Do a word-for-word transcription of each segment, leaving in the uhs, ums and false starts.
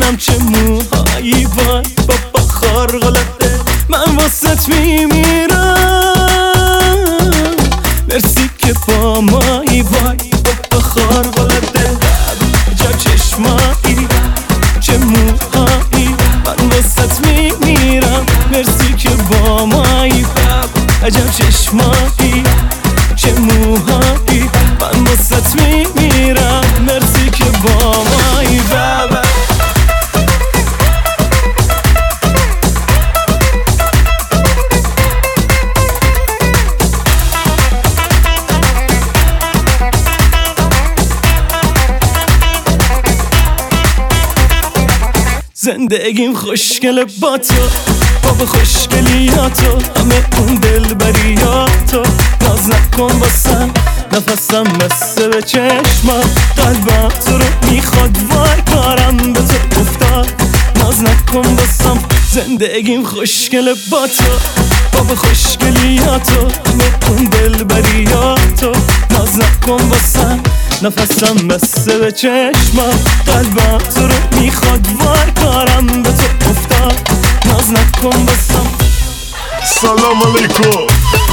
جونم چه موهایی وای بابا خارق‌العاده من واسط میمیرم مرسی که با مایی وای بابا خارق‌العاده عجب چشمایی چه موهایی من واسط میمیرم مرسی که با مایی عجب چشمایی چه موهایی من واسط میمیرم مرسی که با مایی بابا زندگیم خوشگله با تو بابا خوشگلیاتو همه اون دلبریاتو ناز نکن باسم نفسم مثل به چشمم قلبم تو رو میخواد وای کارم به تو افتاد ناز نکن باسم زندگیم خوشگله با تو بابا خوشگلیاتو همه اون دلبریاتو ناز نکن باسم نفسم مثل به چشمم قلبم تو رو میخواد وای کارم به تو افتاد ناز نکن باسم سلام علیکم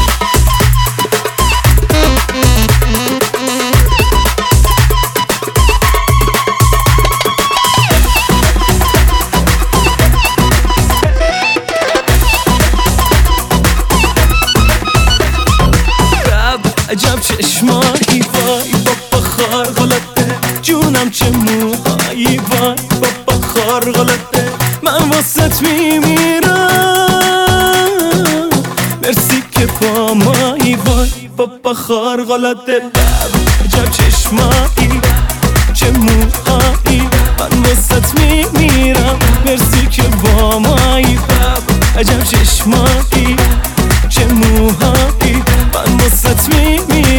عجب چشمایی وای بابا خارق‌العاده جونم چه موهایی وای بابا خارق‌العاده من واسط میمیرم مرسی که با مایی وای بابا خارق‌العاده عجب چشمایی چه موهایی من واسط میمیرم مرسی که با مایی عجب چشمایی چه موهایی من واسط میمیرم